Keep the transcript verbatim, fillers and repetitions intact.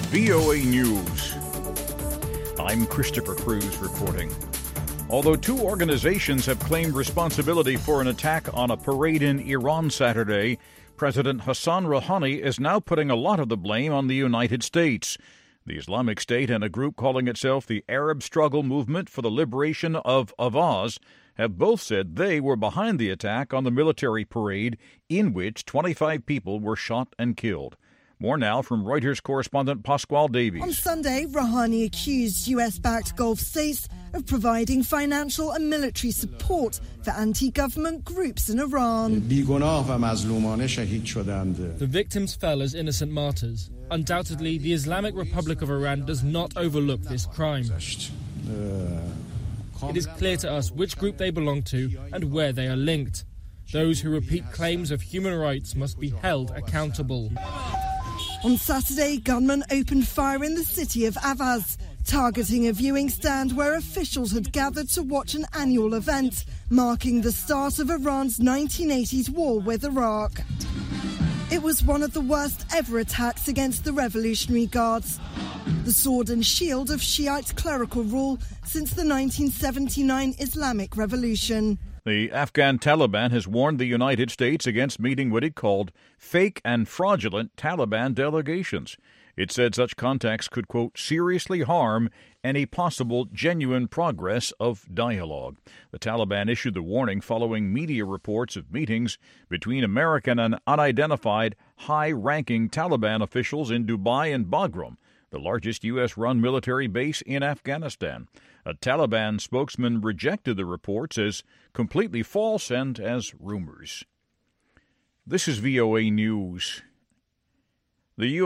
V O A News. I'm Christopher Cruz reporting. Although two organizations have claimed responsibility for an attack on a parade in Iran Saturday, President Hassan Rouhani is now putting a lot of the blame on the United States. The Islamic State and a group calling itself the Arab Struggle Movement for the Liberation of Ahvaz have both said they were behind the attack on the military parade in which twenty-five people were shot and killed. More now from Reuters correspondent Pasquale Davies. On Sunday, Rouhani accused U S-backed Gulf states of providing financial and military support for anti-government groups in Iran. The victims fell as innocent martyrs. Undoubtedly, the Islamic Republic of Iran does not overlook this crime. It is clear to us which group they belong to and where they are linked. Those who repeat claims of human rights must be held accountable. On Saturday, gunmen opened fire in the city of Ahvaz, targeting a viewing stand where officials had gathered to watch an annual event marking the start of Iran's nineteen eighties war with Iraq. It was one of the worst ever attacks against the Revolutionary Guards, the sword and shield of Shiite clerical rule since the nineteen seventy-nine Islamic Revolution. The Afghan Taliban has warned the United States against meeting what it called fake and fraudulent Taliban delegations. It said such contacts could, quote, seriously harm any possible genuine progress of dialogue. The Taliban issued the warning following media reports of meetings between American and unidentified high-ranking Taliban officials in Dubai and Bagram, the largest U S-run military base in Afghanistan. A Taliban spokesman rejected the reports as completely false and as rumors. This is V O A News. The U